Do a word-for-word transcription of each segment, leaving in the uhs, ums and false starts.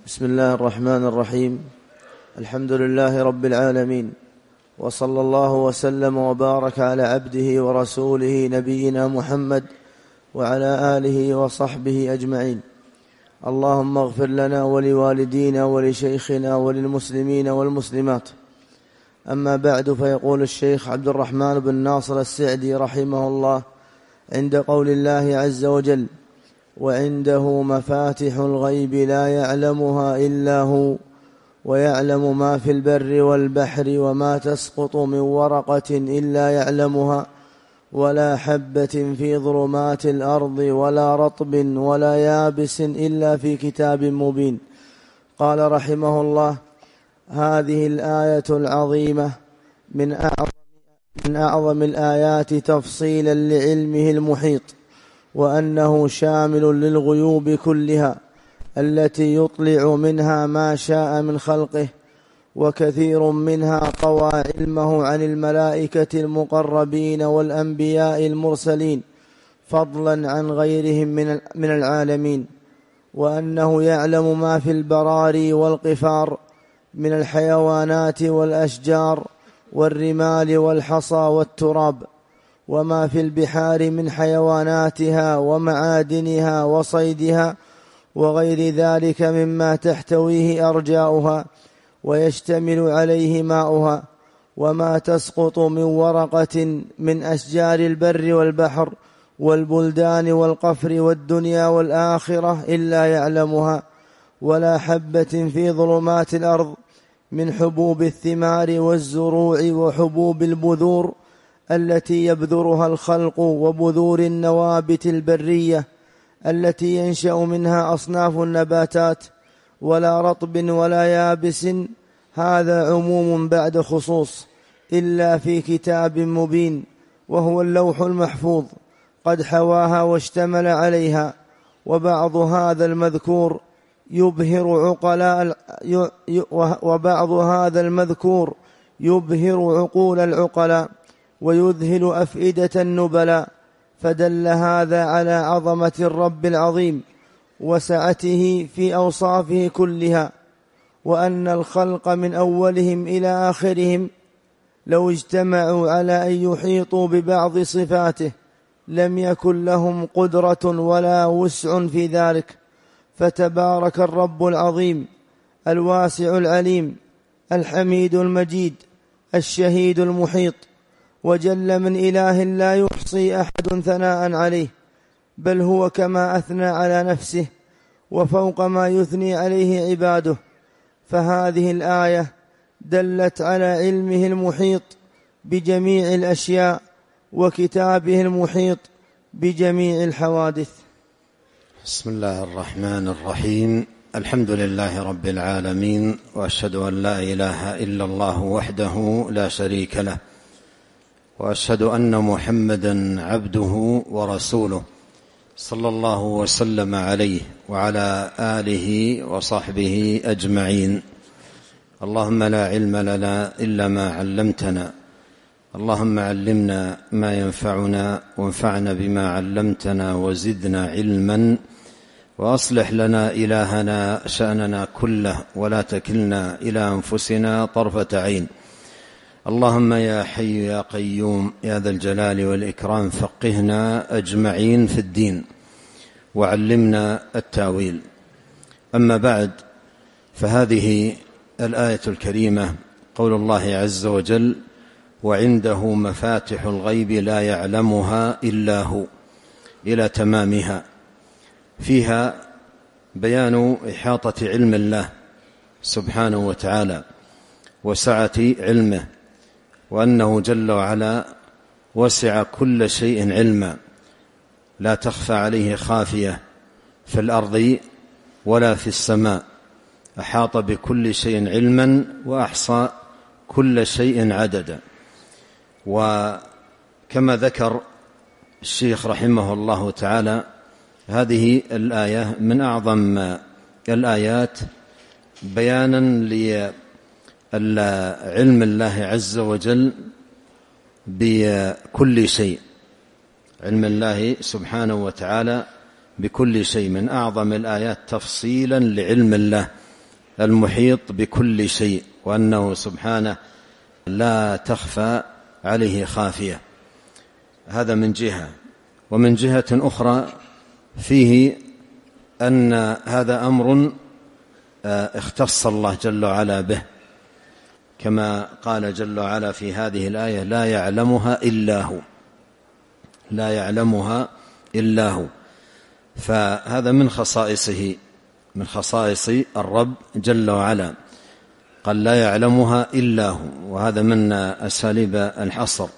بسم الله الرحمن الرحيم. الحمد لله رب العالمين، وصلى الله وسلم وبارك على عبده ورسوله نبينا محمد وعلى آله وصحبه أجمعين. اللهم اغفر لنا ولوالدينا ولشيخنا وللمسلمين والمسلمات. أما بعد، فيقول الشيخ عبد الرحمن بن ناصر السعدي رحمه الله عند قول الله عز وجل: وعنده مفاتح الغيب لا يعلمها إلا هو ويعلم ما في البر والبحر وما تسقط من ورقة إلا يعلمها ولا حبة في ظلمات الأرض ولا رطب ولا يابس إلا في كتاب مبين. قال رحمه الله: هذه الآية العظيمة من أعظم, من أعظم الآيات تفصيلا لعلمه المحيط، وأنه شامل للغيوب كلها التي يطلع منها ما شاء من خلقه، وكثير منها طوى علمه عن الملائكة المقربين والأنبياء المرسلين فضلا عن غيرهم من العالمين، وأنه يعلم ما في البراري والقفار من الحيوانات والأشجار والرمال والحصى والتراب، وما في البحار من حيواناتها ومعادنها وصيدها وغير ذلك مما تحتويه أرجاؤها ويشتمل عليه ماؤها، وما تسقط من ورقة من أشجار البر والبحر والبلدان والقفر والدنيا والآخرة إلا يعلمها، ولا حبة في ظلمات الأرض من حبوب الثمار والزروع وحبوب البذور التي يبذرها الخلق وبذور النوابت البرية التي ينشأ منها أصناف النباتات، ولا رطب ولا يابس، هذا عموم بعد خصوص، إلا في كتاب مبين وهو اللوح المحفوظ قد حواها واشتمل عليها. وبعض هذا المذكور يبهر عقلاء وبعض هذا المذكور يبهر عقول العقلاء ويذهل أفئدة النبلاء، فدل هذا على عظمة الرب العظيم وسعته في أوصافه كلها، وأن الخلق من أولهم إلى آخرهم لو اجتمعوا على أن يحيطوا ببعض صفاته لم يكن لهم قدرة ولا وسع في ذلك. فتبارك الرب العظيم الواسع العليم الحميد المجيد الشهيد المحيط، وجل من إله لا يحصي أحد ثناء عليه، بل هو كما أثنى على نفسه وفوق ما يثني عليه عباده. فهذه الآية دلت على علمه المحيط بجميع الأشياء وكتابه المحيط بجميع الحوادث. بسم الله الرحمن الرحيم. الحمد لله رب العالمين، وأشهد أن لا إله إلا الله وحده لا شريك له، وأشهد أن محمدا عبده ورسوله صلى الله وسلم عليه وعلى آله وصحبه أجمعين. اللهم لا علم لنا إلا ما علمتنا، اللهم علمنا ما ينفعنا وانفعنا بما علمتنا وزدنا علما، وأصلح لنا إلهنا شأننا كله ولا تكلنا إلى أنفسنا طرفة عين. اللهم يا حي يا قيوم يا ذا الجلال والإكرام فقهنا أجمعين في الدين وعلمنا التاويل. أما بعد، فهذه الآية الكريمة قول الله عز وجل: وعنده مفاتح الغيب لا يعلمها إلا هو، إلى تمامها. فيها بيان إحاطة علم الله سبحانه وتعالى وسعة علمه، وأنه جل وعلا وسع كل شيء علما، لا تخفى عليه خافية في الأرض ولا في السماء، أحاط بكل شيء علما وأحصى كل شيء عددا. وكما ذكر الشيخ رحمه الله تعالى، هذه الآية من أعظم الآيات بيانا لعلم الله عز وجل بكل شيء، علم الله سبحانه وتعالى بكل شيء، من أعظم الآيات تفصيلا لعلم الله المحيط بكل شيء، وأنه سبحانه لا تخفى عليه خافية. هذا من جهة. ومن جهة أخرى فيه أن هذا أمر اختص الله جل وعلا به، كما قال جل وعلا في هذه الآية: لا يعلمها إلا هو، لا يعلمها إلا هو. فهذا من خصائصه، من خصائص الرب جل وعلا، قال لا يعلمها إلا هو، وهذا من أساليب الحصر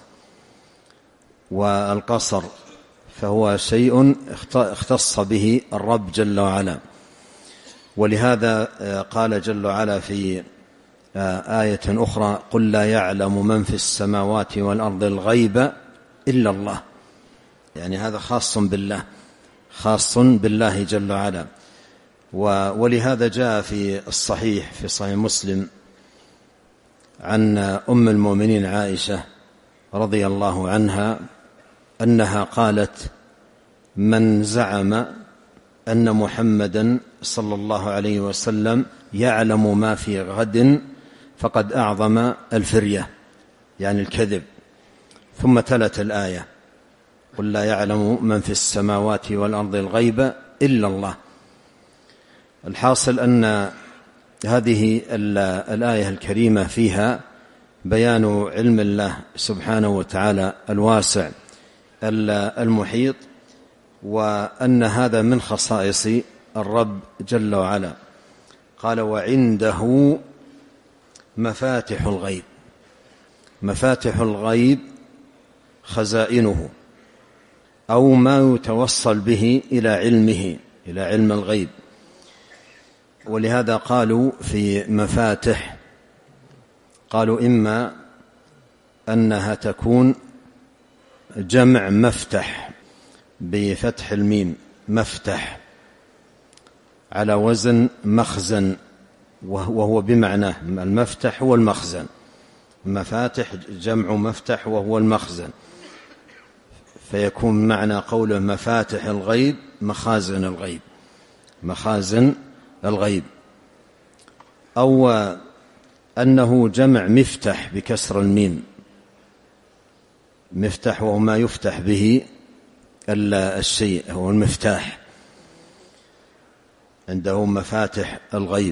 والقصر، فهو شيء اختص به الرب جل وعلا. ولهذا قال جل وعلا في آية أخرى: قل لا يعلم من في السماوات والأرض الغيب إلا الله. يعني هذا خاص بالله، خاص بالله جل وعلا. ولهذا جاء في الصحيح في صحيح مسلم عن أم المؤمنين عائشة رضي الله عنها أنها قالت: من زعم أن محمدا صلى الله عليه وسلم يعلم ما في غد فقد أعظم الفرية، يعني الكذب. ثم تلت الآية: قل لا يعلم من في السماوات والأرض الغيب إلا الله. الحاصل أن هذه الآية الكريمة فيها بيان علم الله سبحانه وتعالى الواسع المحيط، وأن هذا من خصائص الرب جل وعلا. قال: وعنده مفاتح الغيب. مفاتح الغيب خزائنه، أو ما يتوصل به إلى علمه، إلى علم الغيب. ولهذا قالوا في مفاتح، قالوا إما أنها تكون جمع مفتح بفتح الميم، مفتح، على وزن مخزن، وهو بمعنى المفتح هو المخزن. مفاتح جمع مفتح وهو المخزن، فيكون معنى قوله مفاتح الغيب مخازن الغيب، مخازن الغيب. أو أنه جمع مفتح بكسر الميم، مفتح وهو ما يفتح به الشيء، هو المفتاح، عنده مفاتح الغيب.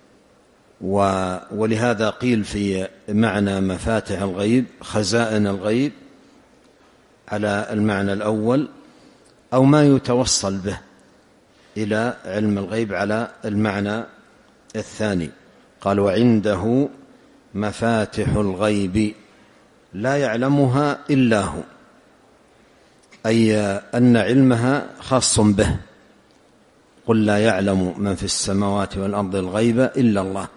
ولهذا قيل في معنى مفاتح الغيب خزائن الغيب على المعنى الأول، أو ما يتوصل به إلى علم الغيب على المعنى الثاني. قال: وعنده مفاتح الغيب لا يعلمها إلا هو، أي أن علمها خاص به. قل لا يعلم من في السماوات والأرض الغيب إلا الله.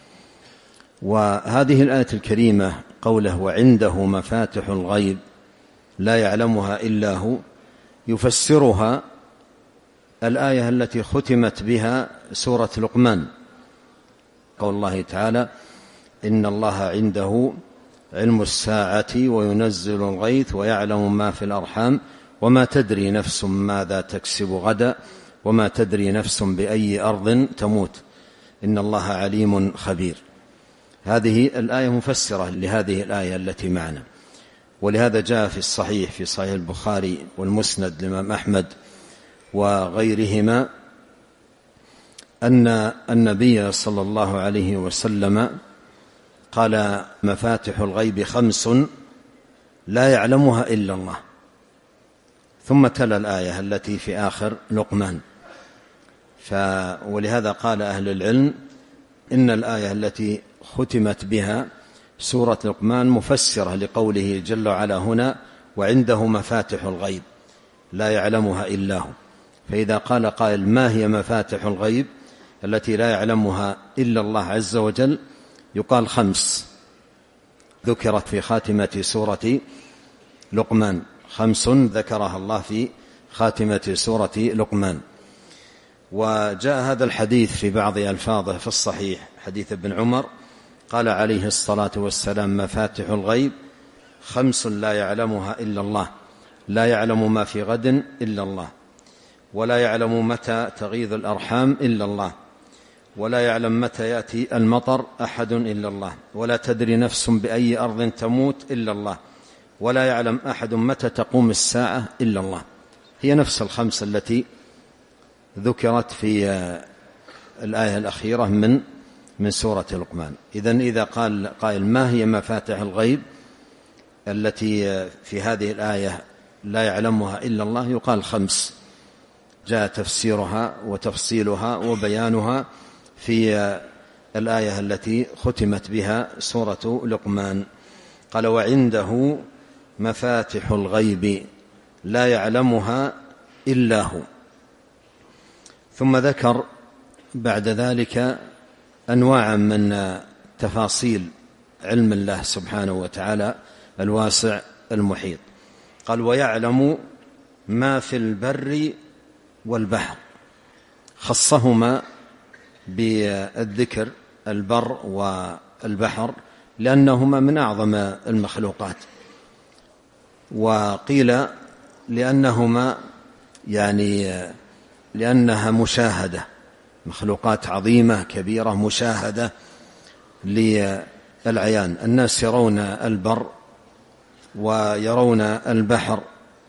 وهذه الآية الكريمة قوله وعنده مفاتح الغيب لا يعلمها إلا هو، يفسرها الآية التي ختمت بها سورة لقمان، قول الله تعالى: إن الله عنده علم الساعة وينزل الغيث ويعلم ما في الأرحام وما تدري نفس ماذا تكسب غدا وما تدري نفس بأي أرض تموت إن الله عليم خبير. هذه الآية مفسرة لهذه الآية التي معنا. ولهذا جاء في الصحيح في صحيح البخاري والمسند للإمام أحمد وغيرهما أن النبي صلى الله عليه وسلم قال: مفاتح الغيب خمس لا يعلمها إلا الله. ثم تلا الآية التي في آخر لقمان. ولهذا قال أهل العلم إن الآية التي ختمت بها سورة لقمان مفسرة لقوله جل وعلا هنا: وعنده مفاتح الغيب لا يعلمها إلا هو. فإذا قال قائل: ما هي مفاتح الغيب التي لا يعلمها إلا الله عز وجل؟ يقال خمس ذكرت في خاتمة سورة لقمان، خمس ذكرها الله في خاتمة سورة لقمان. وجاء هذا الحديث في بعض ألفاظه في الصحيح، حديث ابن عمر قال عليه الصلاة والسلام: مفاتح الغيب خمس لا يعلمها إلا الله، لا يعلم ما في غد إلا الله، ولا يعلم متى تغيض الأرحام إلا الله، ولا يعلم متى يأتي المطر أحد إلا الله، ولا تدري نفس بأي أرض تموت إلا الله، ولا يعلم أحد متى تقوم الساعة إلا الله. هي نفس الخمس التي ذكرت في الآية الأخيرة من من سورة لقمان. إذن إذا قال قائل ما هي مفاتح الغيب التي في هذه الآية لا يعلمها إلا الله، يقال خمس، جاء تفسيرها وتفصيلها وبيانها في الآية التي ختمت بها سورة لقمان. قال وعنده مفاتح الغيب لا يعلمها إلا هو. ثم ذكر بعد ذلك أنواعا من تفاصيل علم الله سبحانه وتعالى الواسع المحيط. قال ويعلم ما في البر والبحر، خصهما بالذكر البر والبحر لأنهما من أعظم المخلوقات، وقيل لأنهما يعني لأنها مشاهدة، مخلوقات عظيمة كبيرة مشاهدة للعيان. الناس يرون البر ويرون البحر،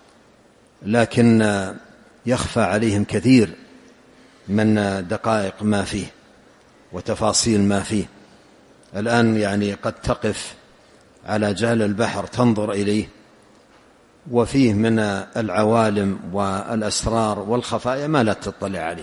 لكن يخفى عليهم كثير من دقائق ما فيه وتفاصيل ما فيه. الآن يعني قد تقف على جهل البحر تنظر إليه، وفيه من العوالم والأسرار والخفايا ما لا تطلع عليه.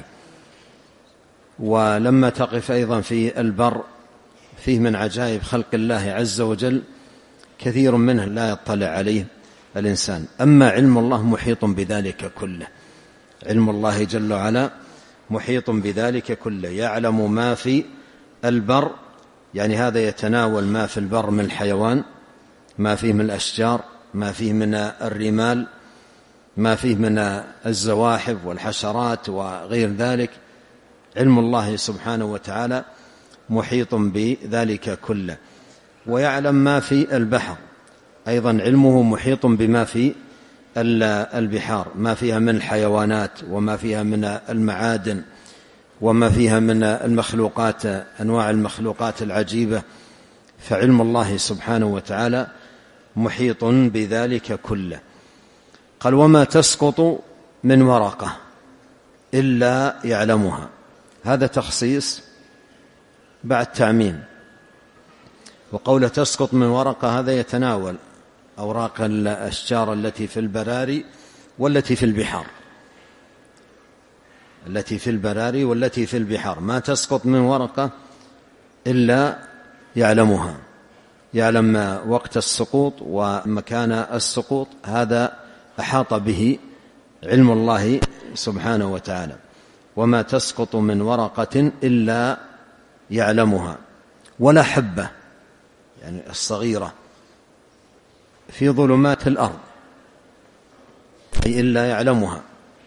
ولما تقف أيضا في البر فيه من عجائب خلق الله عز وجل كثير منه لا يطلع عليه الإنسان. أما علم الله محيط بذلك كله، علم الله جل وعلا محيط بذلك كله، يعلم ما في البر، يعني هذا يتناول ما في البر من الحيوان، ما فيه من الأشجار، ما فيه من الرمال، ما فيه من الزواحف والحشرات وغير ذلك. علم الله سبحانه وتعالى محيط بذلك كله. ويعلم ما في البحر، أيضا علمه محيط بما في البحار، ما فيها من الحيوانات وما فيها من المعادن وما فيها من المخلوقات، أنواع المخلوقات العجيبة. فعلم الله سبحانه وتعالى محيط بذلك كله. قال وما تسقط من ورقة إلا يعلمها، هذا تخصيص بعد تعميم. وقول تسقط من ورقة هذا يتناول أوراق الأشجار التي في البراري والتي في البحار، التي في البراري والتي في البحار، ما تسقط من ورقة إلا يعلمها، يعلم وقت السقوط ومكان السقوط، هذا أحاط به علم الله سبحانه وتعالى. وما تسقط من ورقة إلا يعلمها، ولا حبة يعني الصغيرة في ظلمات الأرض، أي إلا يعلمها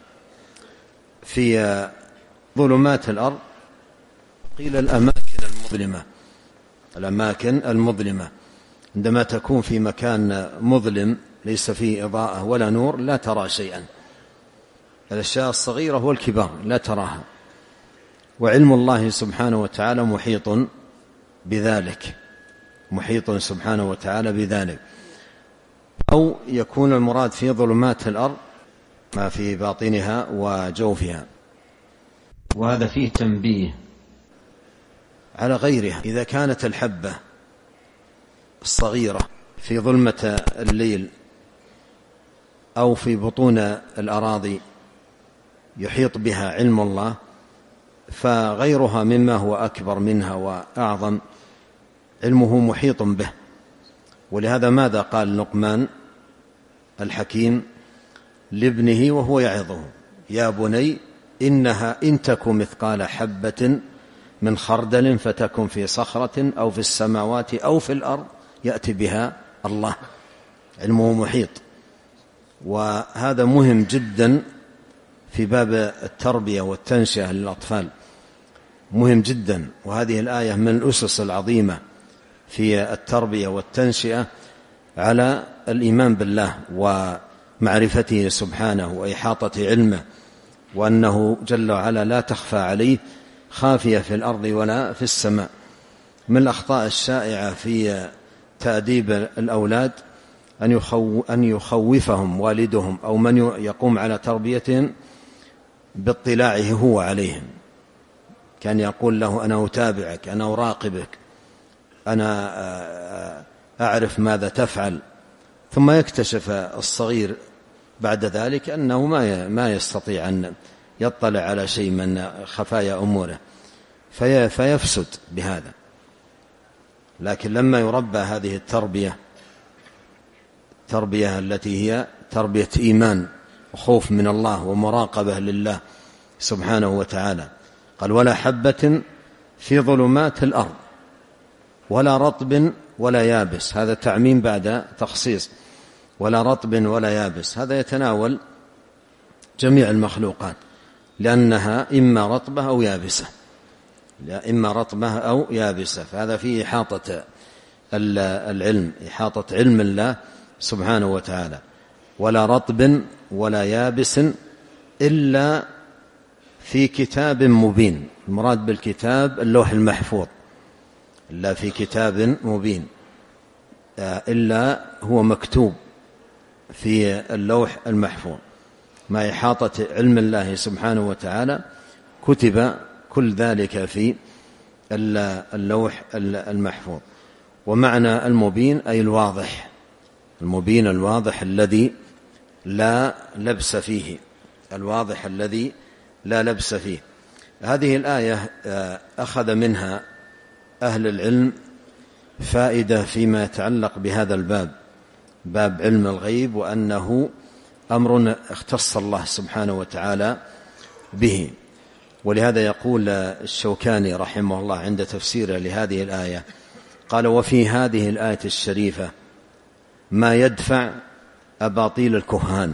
في ظلمات الأرض. قيل الأماكن المظلمة، الأماكن المظلمة عندما تكون في مكان مظلم ليس فيه إضاءة ولا نور لا ترى شيئا، الأشياء الصغيرة والكبار لا تراها. وعلم الله سبحانه وتعالى محيط بذلك، محيط سبحانه وتعالى بذلك. أو يكون المراد في ظلمات الأرض ما في باطنها وجوفها. وهذا فيه تنبيه على غيرها. إذا كانت الحبة الصغيرة في ظلمة الليل أو في بطون الأراضي يحيط بها علم الله، فغيرها مما هو أكبر منها وأعظم علمه محيط به. ولهذا ماذا قال لقمان الحكيم لابنه وهو يعظه؟ يا بني إنها إن تك مثقال حبة من خردل فتكن في صخرة أو في السماوات أو في الأرض يأتي بها الله. علمه محيط، وهذا مهم جدا في باب التربية والتنشئة للأطفال، مهم جدا. وهذه الآية من الأسس العظيمة في التربية والتنشئة على الإيمان بالله ومعرفته سبحانه وإحاطة علمه، وأنه جل وعلا لا تخفى عليه خافية في الأرض ولا في السماء. من الأخطاء الشائعة في تأديب الأولاد أن يخو أن يخوفهم والدهم أو من يقوم على تربيتهم باطلاعه هو عليهم، كان يقول له أنا أتابعك، أنا أراقبك، أنا أعرف ماذا تفعل، ثم يكتشف الصغير بعد ذلك أنه ما ما يستطيع أن يطلع على شيء من خفايا أموره في فيفسد بهذا. لكن لما يربى هذه التربية التربية التي هي تربية إيمان وخوف من الله ومراقبة لله سبحانه وتعالى، قال ولا حبة في ظلمات الأرض ولا رطب ولا يابس، هذا تعميم بعد تخصيص، ولا رطب ولا يابس، هذا يتناول جميع المخلوقات لأنها إما رطبة أو يابسة، إما رطبة أو يابسة، فهذا فيه إحاطة العلم، إحاطة علم الله سبحانه وتعالى. ولا رطب ولا يابس إلا في كتاب مبين، المراد بالكتاب اللوح المحفوظ، إلا في كتاب مبين، إلا هو مكتوب في اللوح المحفوظ، ما إحاطة علم الله سبحانه وتعالى كتب كل ذلك في اللوح المحفوظ. ومعنى المبين أي الواضح، المبين الواضح الذي لا لبس فيه، الواضح الذي لا لبس فيه. هذه الآية أخذ منها أهل العلم فائدة فيما يتعلق بهذا الباب، باب علم الغيب، وأنه أمر اختص الله سبحانه وتعالى به. ولهذا يقول الشوكاني رحمه الله عند تفسيره لهذه الآية، قال وفي هذه الآية الشريفة ما يدفع أباطيل الكهان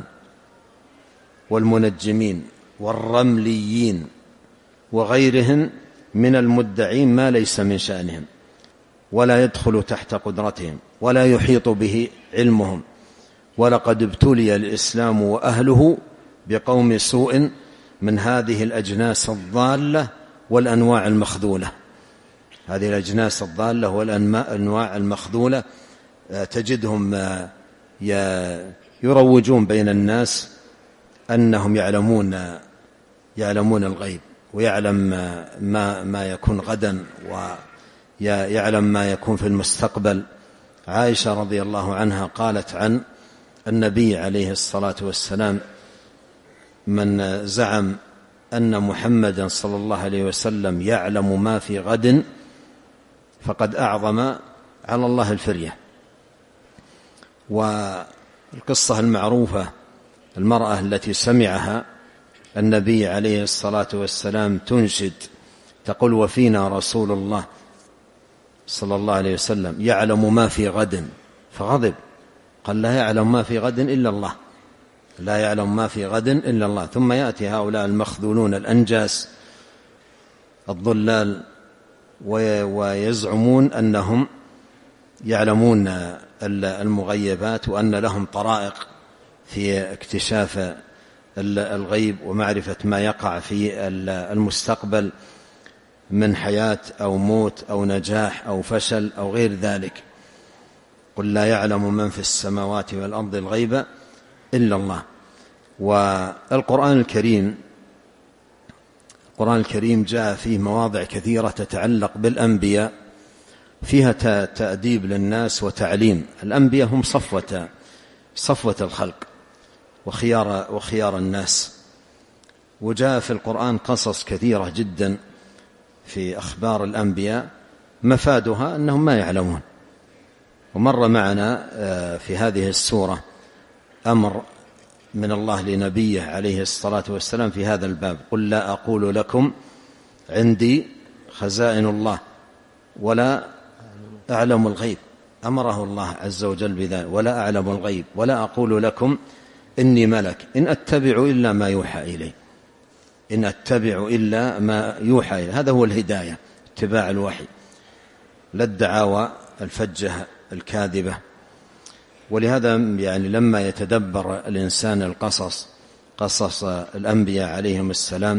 والمنجمين والرمليين وغيرهم من المدعين ما ليس من شأنهم، ولا يدخل تحت قدرتهم ولا يحيط به علمهم. ولقد ابتلي الإسلام وأهله بقوم سوء من هذه الأجناس الضالة والأنواع المخذولة. هذه الأجناس الضالة والأنواع المخذولة تجدهم يروجون بين الناس أنهم يعلمون يعلمون الغيب، ويعلم ما ما يكون غدا، ويعلم ما يكون في المستقبل. عائشة رضي الله عنها قالت عن النبي عليه الصلاة والسلام من زعم أن محمدا صلى الله عليه وسلم يعلم ما في غد فقد أعظم على الله الفرية. والقصة المعروفة المرأة التي سمعها النبي عليه الصلاة والسلام تنشد تقول وفينا رسول الله صلى الله عليه وسلم يعلم ما في غد، فغضب قال لا يعلم ما في غد إلا الله، لا يعلم ما في غد إلا الله. ثم يأتي هؤلاء المخذولون الأنجاس الضلال ويزعمون أنهم يعلمون المغيبات وأن لهم طرائق في اكتشاف الغيب ومعرفة ما يقع في المستقبل من حياة أو موت أو نجاح أو فشل أو غير ذلك. قل لا يعلم من في السماوات والأرض الغيب إلا الله. والقرآن الكريم القرآن الكريم جاء فيه مواضع كثيرة تتعلق بالأنبياء فيها تأديب للناس وتعليم. الأنبياء هم صفوة صفوة الخلق وخيار, وخيار الناس. وجاء في القرآن قصص كثيرة جدا في أخبار الأنبياء مفادها أنهم ما يعلمون. ومر معنا في هذه السورة أمر من الله لنبيه عليه الصلاة والسلام في هذا الباب، قل لا أقول لكم عندي خزائن الله ولا أعلم الغيب، أمره الله عز وجل بذلك، ولا أعلم الغيب ولا أقول لكم إني ملك إن أتبع إلا ما يوحى إلي، إن أتبع إلا ما يوحى إلي. هذا هو الهداية، اتباع الوحي، لا الدعاوى الفجة الكاذبة. ولهذا يعني لما يتدبر الإنسان القصص قصص الأنبياء عليهم السلام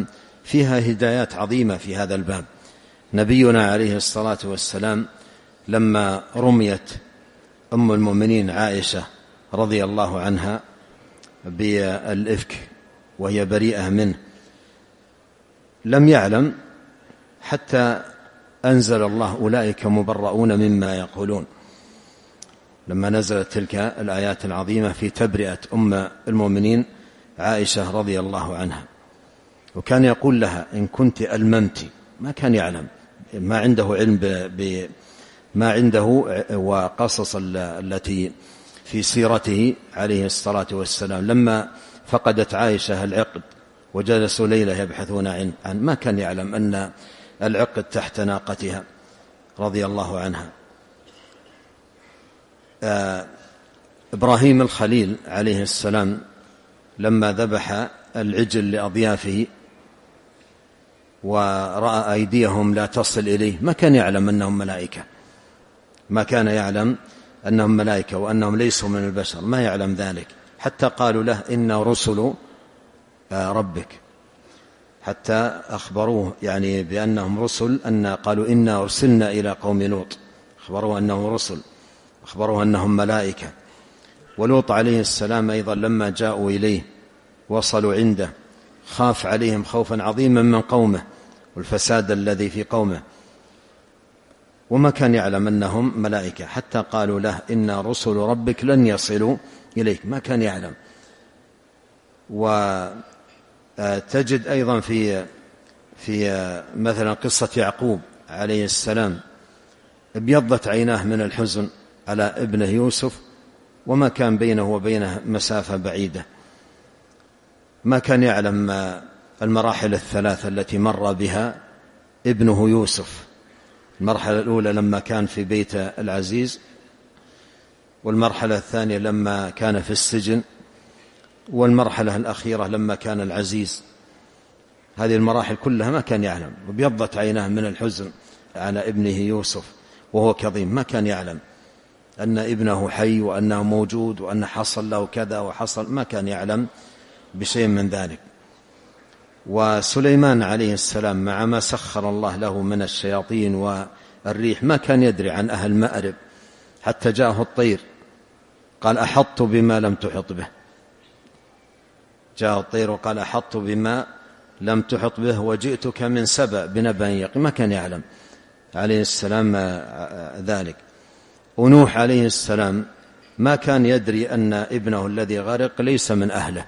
فيها هدايات عظيمة في هذا الباب. نبينا عليه الصلاة والسلام لما رميت أم المؤمنين عائشة رضي الله عنها بالإفك وهي بريئة منه لم يعلم حتى أنزل الله أولئك مبرؤون مما يقولون، لما نزلت تلك الآيات العظيمة في تبرئة أم المؤمنين عائشة رضي الله عنها. وكان يقول لها إن كنت ألممت، ما كان يعلم، ما عنده علم بما عنده وقصص التي في سيرته عليه الصلاة والسلام. لما فقدت عائشة العقد وجلسوا ليلة يبحثون عن ما كان يعلم أن العقد تحت ناقتها رضي الله عنها. إبراهيم الخليل عليه السلام لما ذبح العجل لأضيافه ورأى أيديهم لا تصل إليه ما كان يعلم أنهم ملائكة، ما كان يعلم أنهم ملائكة وأنهم ليسوا من البشر، ما يعلم ذلك، حتى قالوا له إنا رسل ربك، حتى أخبروه يعني بأنهم رسل، أن قالوا إنا أرسلنا إلى قوم لوط، أخبروه أنهم رسل، أخبروه أنهم ملائكة. ولوط عليه السلام أيضا لما جاءوا إليه وصلوا عنده خاف عليهم خوفا عظيما من قومه والفساد الذي في قومه، وما كان يعلم أنهم ملائكة، حتى قالوا له إنا رسل ربك لن يصلوا إليك، ما كان يعلم. وتجد أيضا في في مثلا قصة يعقوب عليه السلام ابيضت عيناه من الحزن على ابنه يوسف وما كان بينه وبينه مسافة بعيدة، ما كان يعلم المراحل الثلاثة التي مر بها ابنه يوسف. المرحلة الأولى لما كان في بيت العزيز، والمرحلة الثانية لما كان في السجن، والمرحلة الأخيرة لما كان العزيز. هذه المراحل كلها ما كان يعلم، وبيضت عيناه من الحزن على ابنه يوسف وهو كظيم، ما كان يعلم أن ابنه حي وأنه موجود وأن حصل له كذا وحصل، ما كان يعلم بشيء من ذلك. وسليمان عليه السلام مع ما سخر الله له من الشياطين والريح ما كان يدري عن أهل مأرب، حتى جاءه الطير قال أحط بما لم تحط به، جاء الطير وقال أحط بما لم تحط به وجئتك من سبأ بنبأ يقين، ما كان يعلم عليه السلام ذلك. ونوح عليه السلام ما كان يدري أن ابنه الذي غرق ليس من أهله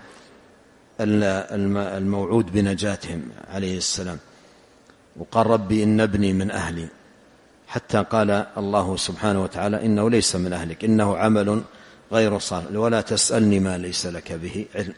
الموعود بنجاتهم عليه السلام، وقال ربي إن ابني من أهلي، حتى قال الله سبحانه وتعالى إنه ليس من أهلك إنه عمل غير صالح ولا تسألني ما ليس لك به علم.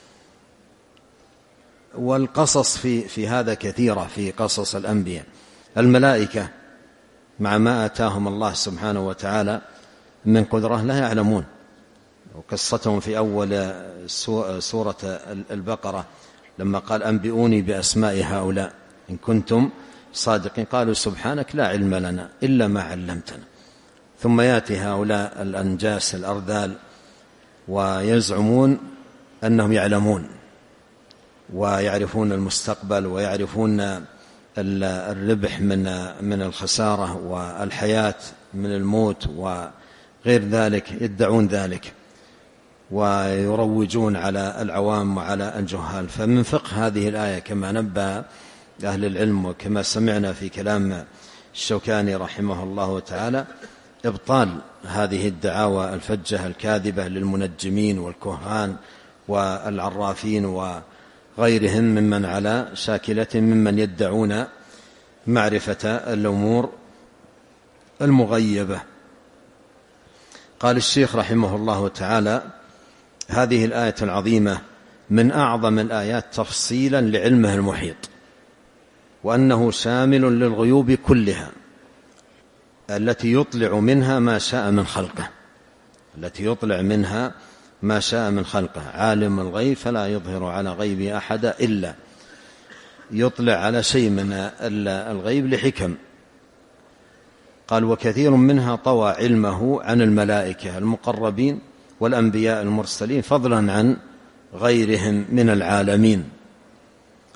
والقصص في, في هذا كثيرة في قصص الأنبياء. الملائكة مع ما آتاهم الله سبحانه وتعالى من قدرة لا يعلمون، وقصتهم في أول سورة البقرة لما قال أنبئوني بأسماء هؤلاء إن كنتم صادقين، قالوا سبحانك لا علم لنا إلا ما علمتنا. ثم يأتي هؤلاء الأنجاس الأرذال ويزعمون أنهم يعلمون ويعرفون المستقبل ويعرفون الربح من من الخسارة والحياة من الموت وغير ذلك، يدعون ذلك ويروجون على العوام وعلى الجهال. فمن فقه هذه الآية كما نبه أهل العلم وكما سمعنا في كلام الشوكاني رحمه الله تعالى إبطال هذه الدعاوى الفجة الكاذبة للمنجمين والكهان والعرافين وغيرهم ممن على شاكلة ممن يدعون معرفة الأمور المغيبة. قال الشيخ رحمه الله تعالى هذه الآية العظيمة من أعظم الآيات تفصيلا لعلمه المحيط، وأنه شامل للغيوب كلها التي يطلع منها ما شاء من خلقه، التي يطلع منها ما شاء من خلقه. عالم الغيب فلا يظهر على غيبه أحدا إلا يطلع على شيء من الغيب لحكم. قال وكثير منها طوى علمه عن الملائكة المقربين والأنبياء المرسلين فضلا عن غيرهم من العالمين.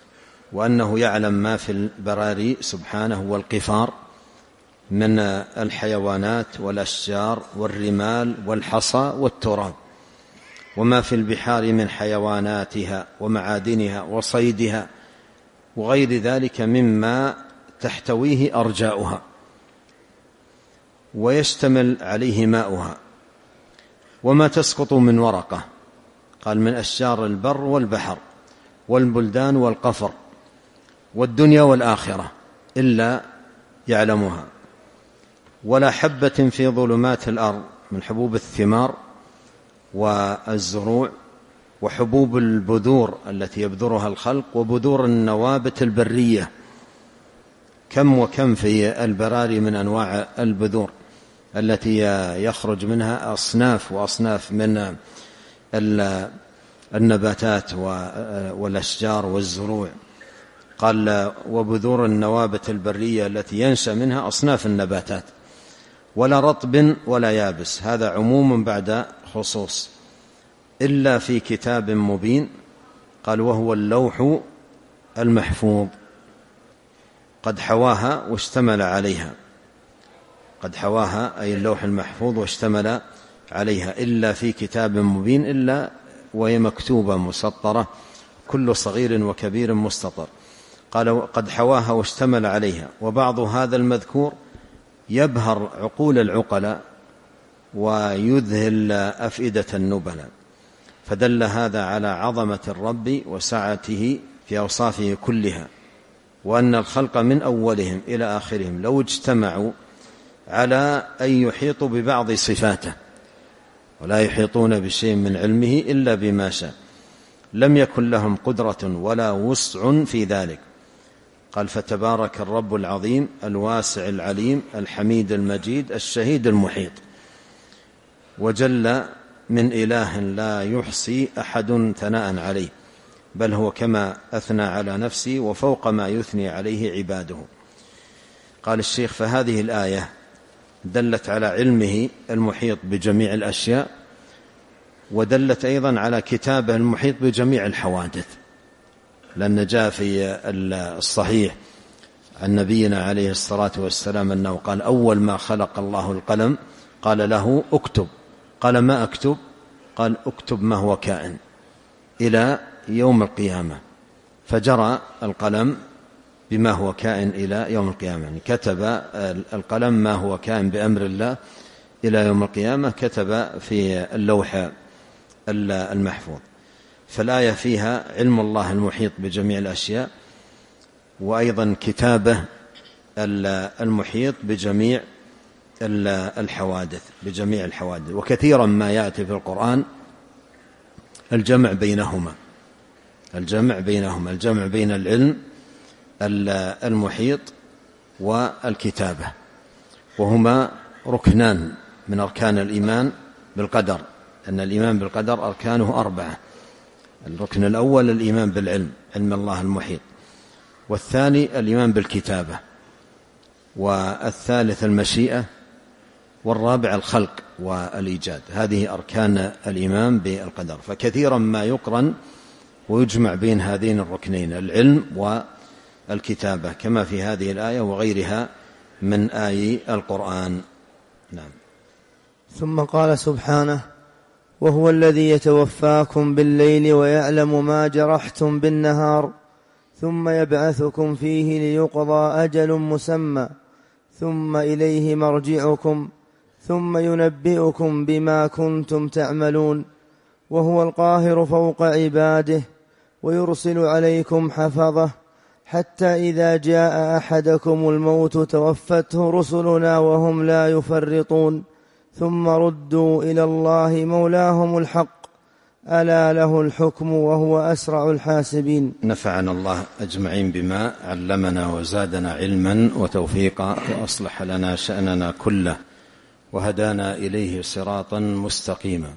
وأنه يعلم ما في البراري سبحانه والقفار من الحيوانات والأشجار والرمال والحصى والتراب، وما في البحار من حيواناتها ومعادنها وصيدها وغير ذلك مما تحتويه أرجاؤها ويشتمل عليه ماؤها، وما تسقط من ورقة، قال من أشجار البر والبحر والبلدان والقفر والدنيا والآخرة إلا يعلمها، ولا حبة في ظلمات الأرض من حبوب الثمار والزروع وحبوب البذور التي يبذرها الخلق وبذور النوابت البرية، كم وكم في البراري من أنواع البذور التي يخرج منها أصناف وأصناف من النباتات والأشجار والزروع. قال وبذور النوابت البرية التي ينشأ منها أصناف النباتات، ولا رطب ولا يابس، هذا عموم بعد خصوص، إلا في كتاب مبين، قال وهو اللوح المحفوظ قد حواها واشتمل عليها، قد حواها أي اللوح المحفوظ واشتمل عليها، إلا في كتاب مبين، إلا وهي مكتوبة مسطرة كل صغير وكبير مستطر. قال قد حواها واشتمل عليها. وبعض هذا المذكور يبهر عقول العقلاء ويذهل أفئدة النبلاء، فدل هذا على عظمة الرب وسعته في أوصافه كلها، وأن الخلق من أولهم إلى آخرهم لو اجتمعوا على أن يحيطوا ببعض صفاته ولا يحيطون بشيء من علمه إلا بما شاء لم يكن لهم قدرة ولا وسع في ذلك. قال فتبارك الرب العظيم الواسع العليم الحميد المجيد الشهيد المحيط، وجل من إله لا يحصي أحد ثناء عليه، بل هو كما أثنى على نفسه وفوق ما يثني عليه عباده. قال الشيخ فهذه الآية دلت على علمه المحيط بجميع الأشياء، ودلت أيضا على كتابه المحيط بجميع الحوادث، لأن جاء في الصحيح عن نبينا عليه الصلاة والسلام أنه قال أول ما خلق الله القلم قال له اكتب، قال ما أكتب؟ قال اكتب ما هو كائن إلى يوم القيامة، فجرى القلم بما هو كائن إلى يوم القيامة، يعني كتب القلم ما هو كائن بأمر الله إلى يوم القيامة، كتب في اللوح المحفوظ. فالآية فيها علم الله المحيط بجميع الأشياء، وأيضا كتابه المحيط بجميع الحوادث بجميع الحوادث. وكثيرا ما يأتي في القرآن الجمع بينهما الجمع بينهما الجمع بين العلم المحيط والكتابة، وهما ركنان من أركان الإيمان بالقدر، أن الإيمان بالقدر أركانه أربعة. الركن الأول الإيمان بالعلم، علم الله المحيط، والثاني الإيمان بالكتابة، والثالث المشيئة، والرابع الخلق والإيجاد. هذه أركان الإيمان بالقدر، فكثيرا ما يقرن ويجمع بين هذين الركنين العلم والكتابة، كما في هذه الآية وغيرها من آي القرآن. نعم. ثم قال سبحانه وهو الذي يتوفاكم بالليل ويعلم ما جرحتم بالنهار ثم يبعثكم فيه ليقضى أجل مسمى ثم إليه مرجعكم ثم ينبئكم بما كنتم تعملون وهو القاهر فوق عباده ويرسل عليكم حفظه حتى إذا جاء أحدكم الموت توفته رسلنا وهم لا يفرطون ثم ردوا إلى الله مولاهم الحق ألا له الحكم وهو أسرع الحاسبين. نفعنا الله أجمعين بما علمنا وزادنا علما وتوفيقا وأصلح لنا شأننا كله وهدانا إليه صراطا مستقيما.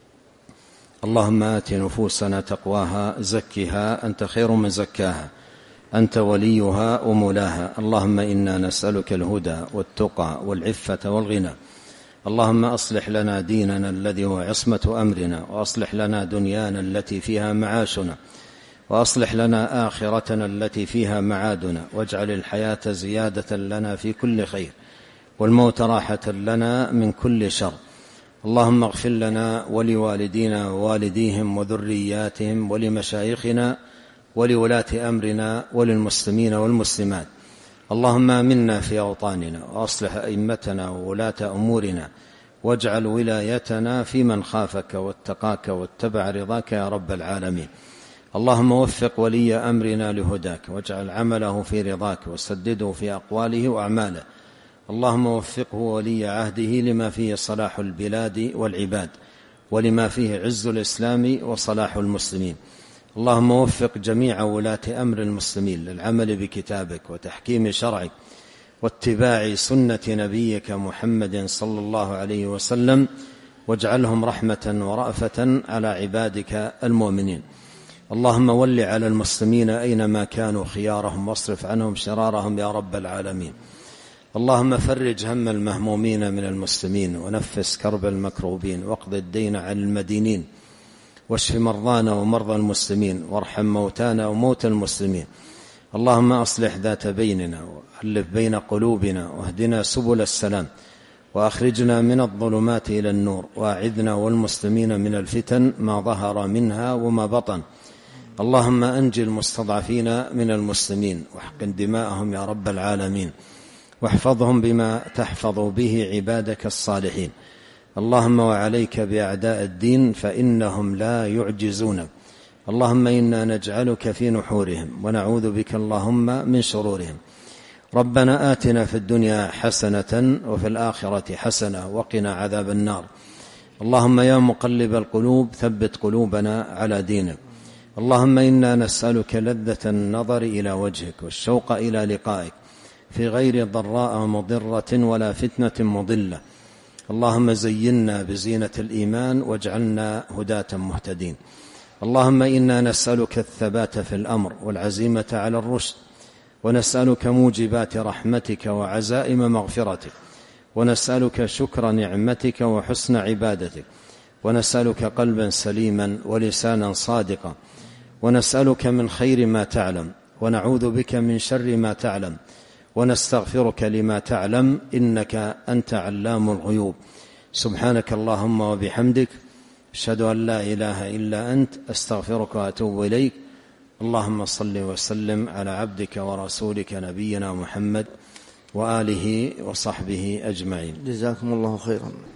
اللهم آت نفوسنا تقواها زكها أنت خير من زكاها أنت وليها ومولاها. اللهم إنا نسألك الهدى والتقى والعفة والغنى. اللهم أصلح لنا ديننا الذي هو عصمة أمرنا، وأصلح لنا دنيانا التي فيها معاشنا، وأصلح لنا آخرتنا التي فيها معادنا، واجعل الحياة زيادة لنا في كل خير، والموت راحة لنا من كل شر. اللهم اغفر لنا ولوالدينا ووالديهم وذرياتهم ولمشايخنا ولولاة أمرنا وللمسلمين والمسلمات. اللهم آمنا في أوطاننا، وأصلح أئمتنا وولاة أمورنا، واجعل ولايتنا في من خافك واتقاك واتبع رضاك يا رب العالمين. اللهم وفق ولي أمرنا لهداك، واجعل عمله في رضاك، وسدده في أقواله وأعماله. اللهم وفقه ولي عهده لما فيه صلاح البلاد والعباد، ولما فيه عز الإسلام وصلاح المسلمين. اللهم وفق جميع ولاة أمر المسلمين للعمل بكتابك وتحكيم شرعك واتباع سنة نبيك محمد صلى الله عليه وسلم، واجعلهم رحمة ورأفة على عبادك المؤمنين. اللهم ول على المسلمين أينما كانوا خيارهم، واصرف عنهم شرارهم يا رب العالمين. اللهم فرج هم المهمومين من المسلمين، ونفس كرب المكروبين، واقض الدين عن المدينين، واشف مرضانا ومرضى المسلمين، وارحم موتانا وموتى المسلمين. اللهم أصلح ذات بيننا، وألف بين قلوبنا، واهدنا سبل السلام، وأخرجنا من الظلمات إلى النور، وأعذنا والمسلمين من الفتن ما ظهر منها وما بطن. اللهم أنجي المستضعفين من المسلمين، واحقن دماءهم يا رب العالمين، واحفظهم بما تحفظ به عبادك الصالحين. اللهم وعليك بأعداء الدين فإنهم لا يعجزون. اللهم إنا نجعلك في نحورهم، ونعوذ بك اللهم من شرورهم. ربنا آتنا في الدنيا حسنة وفي الآخرة حسنة وقنا عذاب النار. اللهم يا مقلب القلوب ثبت قلوبنا على دينك. اللهم إنا نسألك لذة النظر إلى وجهك، والشوق إلى لقائك، في غير ضراء مضرة ولا فتنة مضلة. اللهم زينا بزينة الإيمان، واجعلنا هداة مهتدين. اللهم إنا نسألك الثبات في الأمر والعزيمة على الرشد، ونسألك موجبات رحمتك وعزائم مغفرتك، ونسألك شكر نعمتك وحسن عبادتك، ونسألك قلبا سليما ولسانا صادقا، ونسألك من خير ما تعلم، ونعوذ بك من شر ما تعلم، ونستغفرك لما تعلم، إنك أنت علام الغيوب. سبحانك اللهم وبحمدك، أشهد أن لا إله إلا أنت، أستغفرك وأتوب إليك. اللهم صل وسلم على عبدك ورسولك نبينا محمد وآله وصحبه أجمعين. جزاكم الله خيرا.